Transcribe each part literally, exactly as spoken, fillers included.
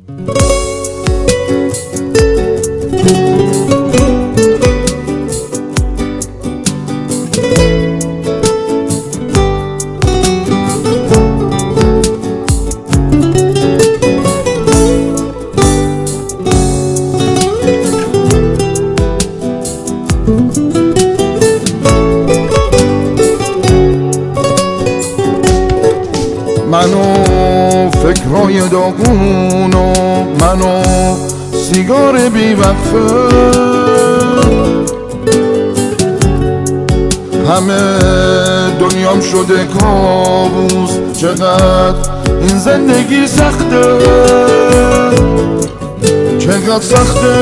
منو فکرهای داغون و منو سیگار بیوقفه، همه دنیام شده کابوس. چقدر این زندگی سخته، چقدر سخته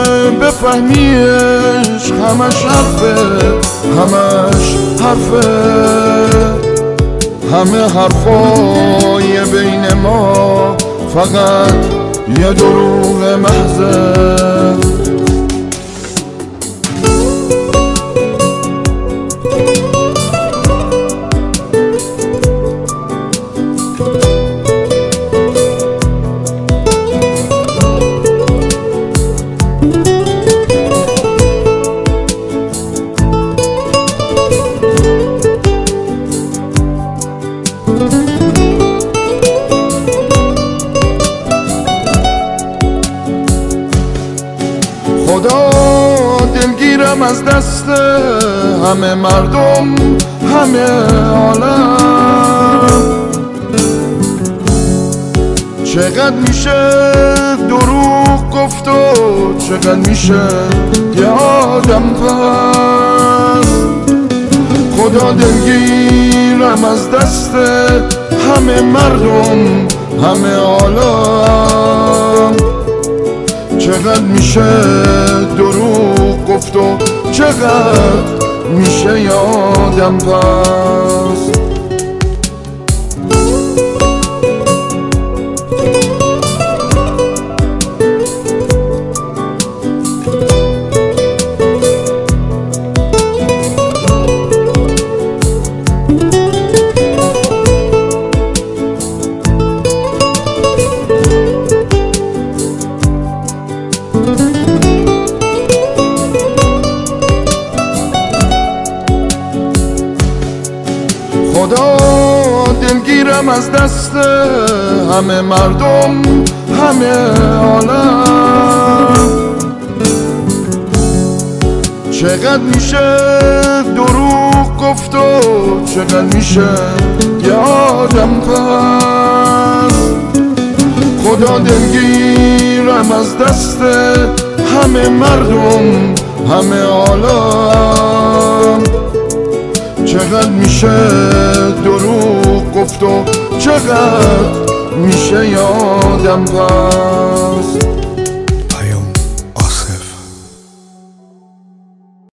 بفهمیش. همش حرفه، همش حرفه، همه حرفای بین ما فقط یه دروغ محضه. خدا دلگیرم از دست همه مردم، همه عالم. چقدر میشه دروغ گفت و چقدر میشه یه آدم پس. خدا دلگیرم از دست همه مردم، همه عالم. چقدر میشه دروغ گفت و چقدر میشه یادم پس. خدا دلگیرم از دست همه مردم، همه عالم. چقدر میشه دروغ گفت و چقدر میشه یه آدم پس. خدا دلگیرم از دست همه مردم، همه عالم. چقدر میشه دروغ گفت و چقدر میشه یادم پس.